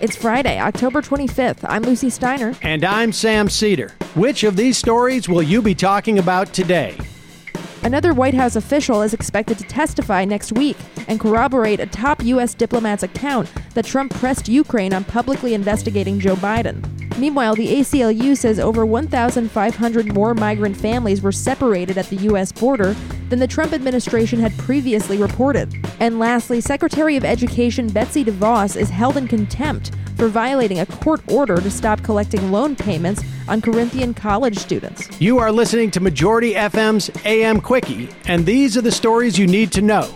It's Friday, October 25th. I'm Lucy Steiner. And I'm Sam Cedar. Which of these stories will you be talking about today? Another White House official is expected to testify next week and corroborate a top U.S. diplomat's account that Trump pressed Ukraine on publicly investigating Joe Biden. Meanwhile, the ACLU says over 1,500 more migrant families were separated at the U.S. border than the Trump administration had previously reported. And lastly, Secretary of Education Betsy DeVos is held in contempt for violating a court order to stop collecting loan payments on Corinthian college students. You are listening to Majority FM's AM Quickie, and these are the stories you need to know.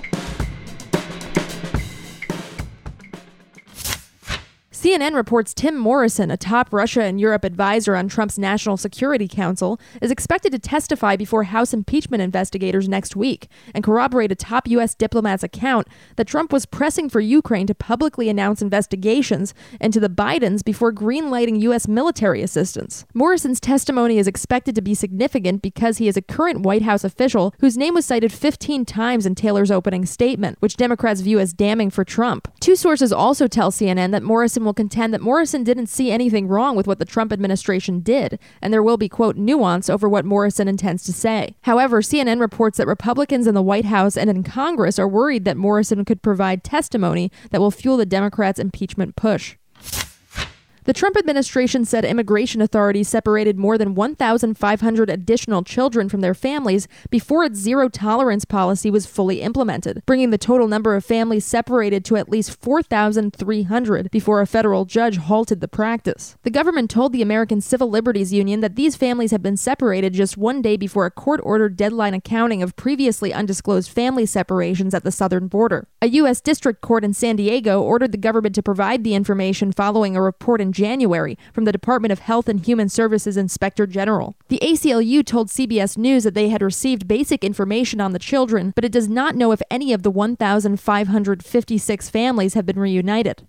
CNN reports Tim Morrison, a top Russia and Europe advisor on Trump's National Security Council, is expected to testify before House impeachment investigators next week and corroborate a top U.S. diplomat's account that Trump was pressing for Ukraine to publicly announce investigations into the Bidens before greenlighting U.S. military assistance. Morrison's testimony is expected to be significant because he is a current White House official whose name was cited 15 times in Taylor's opening statement, which Democrats view as damning for Trump. Two sources also tell CNN that Morrison will contend that Morrison didn't see anything wrong with what the Trump administration did, and there will be, quote, nuance over what Morrison intends to say. However, CNN reports that Republicans in the White House and in Congress are worried that Morrison could provide testimony that will fuel the Democrats' impeachment push. The Trump administration said immigration authorities separated more than 1,500 additional children from their families before its zero-tolerance policy was fully implemented, bringing the total number of families separated to at least 4,300 before a federal judge halted the practice. The government told the American Civil Liberties Union that these families had been separated just one day before a court-ordered deadline accounting of previously undisclosed family separations at the southern border. A U.S. district court in San Diego ordered the government to provide the information following a report in January from the Department of Health and Human Services Inspector General. The ACLU told CBS News that they had received basic information on the children, but it does not know if any of the 1,556 families have been reunited.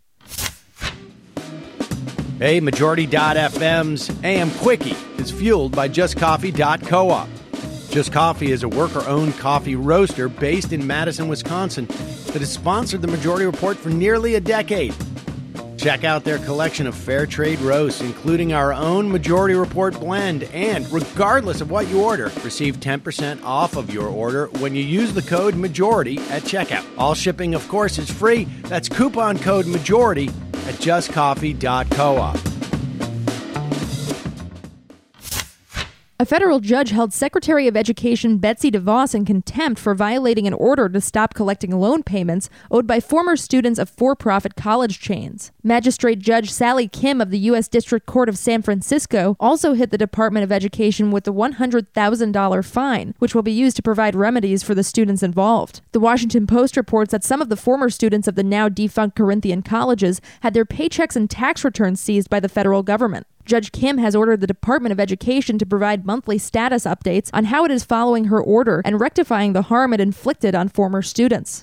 Hey, Majority.fm's AM Quickie is fueled by JustCoffee.coop. Just Coffee is a worker-owned coffee roaster based in Madison, Wisconsin that has sponsored the Majority Report for nearly a decade. Check out their collection of fair trade roasts, including our own Majority Report blend. And regardless of what you order, receive 10% off of your order when you use the code MAJORITY at checkout. All shipping, of course, is free. That's coupon code MAJORITY at justcoffee.coop. A federal judge held Secretary of Education Betsy DeVos in contempt for violating an order to stop collecting loan payments owed by former students of for-profit college chains. Magistrate Judge Sally Kim of the U.S. District Court of San Francisco also hit the Department of Education with a $100,000 fine, which will be used to provide remedies for the students involved. The Washington Post reports that some of the former students of the now-defunct Corinthian colleges had their paychecks and tax returns seized by the federal government. Judge Kim has ordered the Department of Education to provide monthly status updates on how it is following her order and rectifying the harm it inflicted on former students.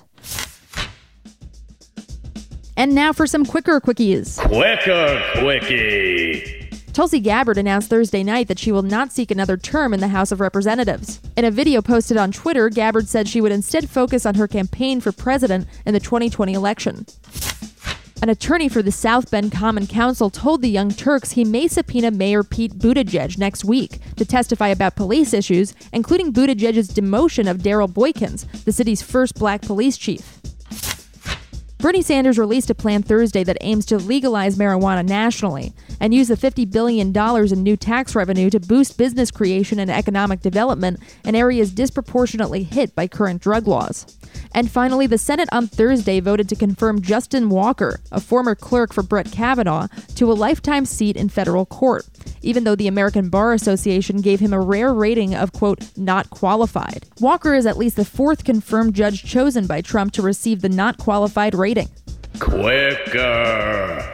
And now for some Quicker Quickies. Quicker Quickie. Tulsi Gabbard announced Thursday night that she will not seek another term in the House of Representatives. In a video posted on Twitter, Gabbard said she would instead focus on her campaign for president in the 2020 election. An attorney for the South Bend Common Council told the Young Turks he may subpoena Mayor Pete Buttigieg next week to testify about police issues, including Buttigieg's demotion of Daryl Boykins, the city's first black police chief. Bernie Sanders released a plan Thursday that aims to legalize marijuana nationally and use the $50 billion in new tax revenue to boost business creation and economic development in areas disproportionately hit by current drug laws. And finally, the Senate on Thursday voted to confirm Justin Walker, a former clerk for Brett Kavanaugh, to a lifetime seat in federal court, even though the American Bar Association gave him a rare rating of, quote, not qualified. Walker is at least the fourth confirmed judge chosen by Trump to receive the not qualified rating. Quicker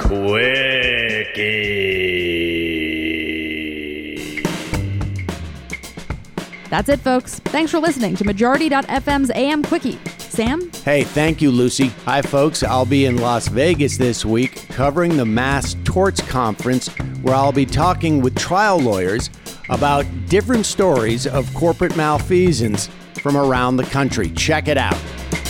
Quickie. That's it, folks. Thanks for listening to Majority.fm's AM Quickie. Sam? Hey, thank you, Lucy. Hi, folks. I'll be in Las Vegas this week covering the Mass Torts Conference, where I'll be talking with trial lawyers about different stories of corporate malfeasance from around the country. Check it out.